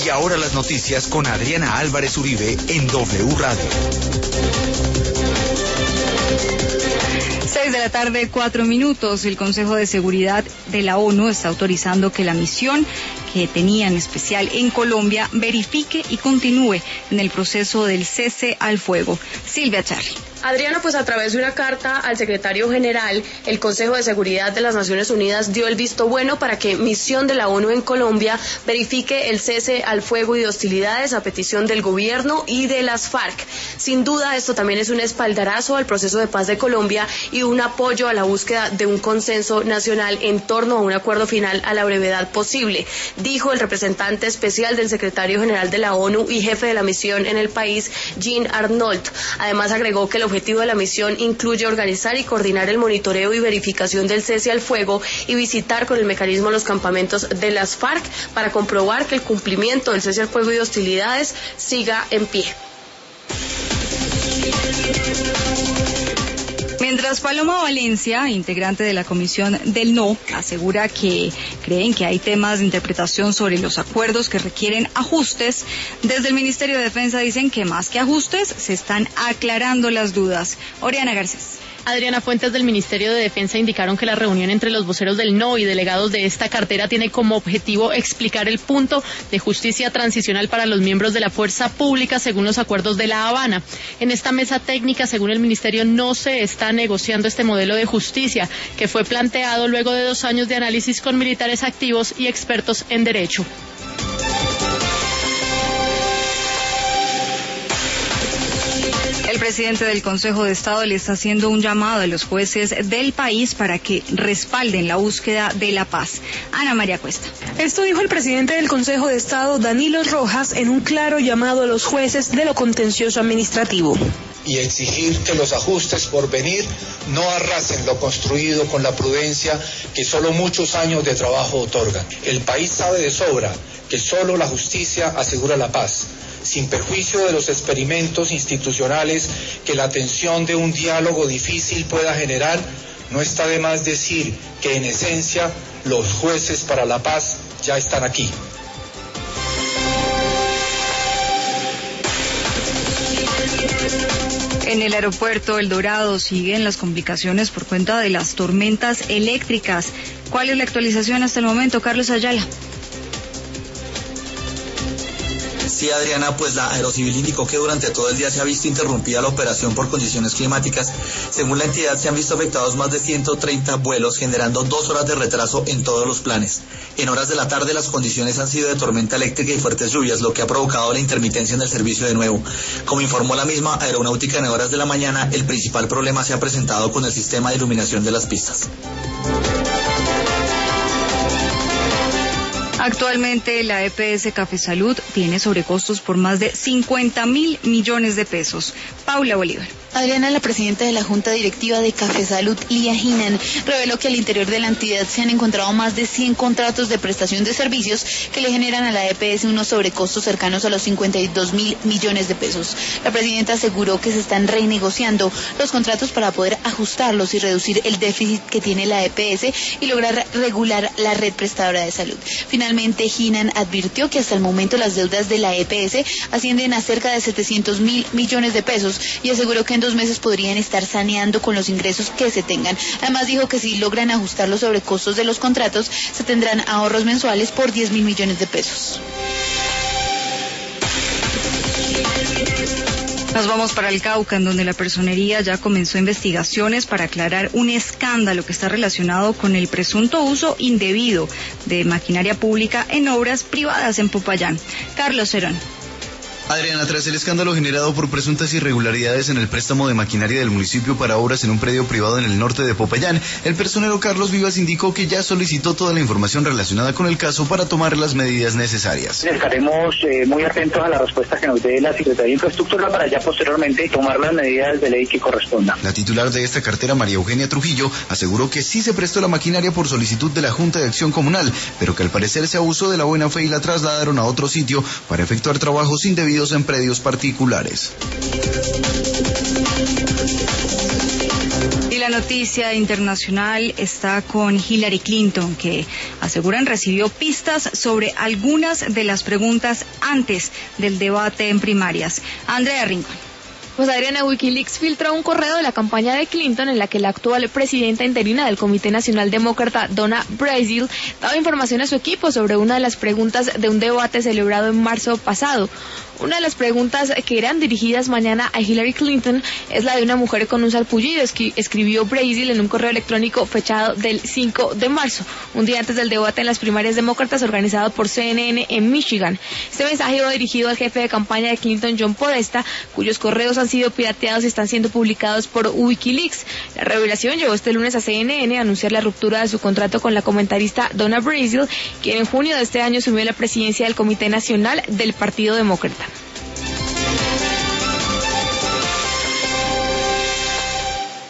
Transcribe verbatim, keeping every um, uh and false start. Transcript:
Y ahora las noticias con Adriana Álvarez Uribe en W Radio. Seis de la tarde, cuatro minutos. El Consejo de Seguridad de la ONU está autorizando que la misión que tenía en especial en Colombia verifique y continúe en el proceso del cese al fuego. Silvia Charly. Adriana, pues a través de una carta al secretario general, el Consejo de Seguridad de las Naciones Unidas dio el visto bueno para que misión de la ONU en Colombia verifique el cese al fuego y de hostilidades a petición del gobierno y de las FARC. Sin duda, esto también es un espaldarazo al proceso de paz de Colombia y un apoyo a la búsqueda de un consenso nacional en torno a un acuerdo final a la brevedad posible, dijo el representante especial del secretario general de la ONU y jefe de la misión en el país, Jean Arnault. Además, agregó que el El objetivo de la misión incluye organizar y coordinar el monitoreo y verificación del cese al fuego y visitar con el mecanismo los campamentos de las FARC para comprobar que el cumplimiento del cese al fuego y de hostilidades siga en pie. Mientras Paloma Valencia, integrante de la Comisión del No, asegura que creen que hay temas de interpretación sobre los acuerdos que requieren ajustes, desde el Ministerio de Defensa dicen que más que ajustes se están aclarando las dudas. Oriana Garcés. Adriana, fuentes del Ministerio de Defensa indicaron que la reunión entre los voceros del No y delegados de esta cartera tiene como objetivo explicar el punto de justicia transicional para los miembros de la fuerza pública según los acuerdos de La Habana. En esta mesa técnica, según el Ministerio, no se está negociando este modelo de justicia que fue planteado luego de dos años de análisis con militares activos y expertos en derecho. El presidente del Consejo de Estado le está haciendo un llamado a los jueces del país para que respalden la búsqueda de la paz. Ana María Cuesta. Esto dijo el presidente del Consejo de Estado, Danilo Rojas, en un claro llamado a los jueces de lo contencioso administrativo. Y exigir que los ajustes por venir no arrasen lo construido con la prudencia que solo muchos años de trabajo otorgan. El país sabe de sobra que solo la justicia asegura la paz, sin perjuicio de los experimentos institucionales que la tensión de un diálogo difícil pueda generar. No está de más decir que en esencia los jueces para la paz ya están aquí. En el aeropuerto El Dorado siguen las complicaciones por cuenta de las tormentas eléctricas. ¿Cuál es la actualización hasta el momento, Carlos Ayala? Sí, Adriana, pues la Aerocivil indicó que durante todo el día se ha visto interrumpida la operación por condiciones climáticas. Según la entidad, se han visto afectados más de ciento treinta vuelos, generando dos horas de retraso en todos los planes. En horas de la tarde, las condiciones han sido de tormenta eléctrica y fuertes lluvias, lo que ha provocado la intermitencia en el servicio de nuevo. Como informó la misma Aeronáutica, en horas de la mañana, el principal problema se ha presentado con el sistema de iluminación de las pistas. Actualmente la E P S Café Salud tiene sobrecostos por más de cincuenta mil millones de pesos. Paula Bolívar. Adriana, la presidenta de la Junta Directiva de Café Salud, Lía Ginan, reveló que al interior de la entidad se han encontrado más de cien contratos de prestación de servicios que le generan a la E P S unos sobrecostos cercanos a los cincuenta y dos mil millones de pesos. La presidenta aseguró que se están renegociando los contratos para poder ajustarlos y reducir el déficit que tiene la E P S y lograr regular la red prestadora de salud. Finalmente, Ginan advirtió que hasta el momento las deudas de la E P S ascienden a cerca de setecientos mil millones de pesos y aseguró que en dos meses podrían estar saneando con los ingresos que se tengan. Además dijo que si logran ajustar los sobrecostos de los contratos, se tendrán ahorros mensuales por diez mil millones de pesos. Nos vamos para el Cauca, en donde la Personería ya comenzó investigaciones para aclarar un escándalo que está relacionado con el presunto uso indebido de maquinaria pública en obras privadas en Popayán. Carlos Cerón. Adriana, tras el escándalo generado por presuntas irregularidades en el préstamo de maquinaria del municipio para obras en un predio privado en el norte de Popayán, el personero Carlos Vivas indicó que ya solicitó toda la información relacionada con el caso para tomar las medidas necesarias. Estaremos eh, muy atentos a la respuesta que nos dé la Secretaría de Infraestructura para ya posteriormente tomar las medidas de ley que correspondan. La titular de esta cartera, María Eugenia Trujillo, aseguró que sí se prestó la maquinaria por solicitud de la Junta de Acción Comunal, pero que al parecer se abusó de la buena fe y la trasladaron a otro sitio para efectuar trabajos indebidos en predios particulares. Y la noticia internacional está con Hillary Clinton, que aseguran recibió pistas sobre algunas de las preguntas antes del debate en primarias. Andrea Rincón. Pues Adriana, Wikileaks filtró un correo de la campaña de Clinton en la que la actual presidenta interina del Comité Nacional Demócrata, Donna Brazile, daba información a su equipo sobre una de las preguntas de un debate celebrado en marzo pasado. Una de las preguntas que eran dirigidas mañana a Hillary Clinton es la de una mujer con un sarpullido, escribió Brazile en un correo electrónico fechado del cinco de marzo, un día antes del debate en las primarias demócratas organizado por C N N en Michigan. Este mensaje iba dirigido al jefe de campaña de Clinton, John Podesta, cuyos correos han sido pirateados y están siendo publicados por Wikileaks. La revelación llevó este lunes a C N N a anunciar la ruptura de su contrato con la comentarista Donna Brazile, quien en junio de este año asumió la presidencia del Comité Nacional del Partido Demócrata.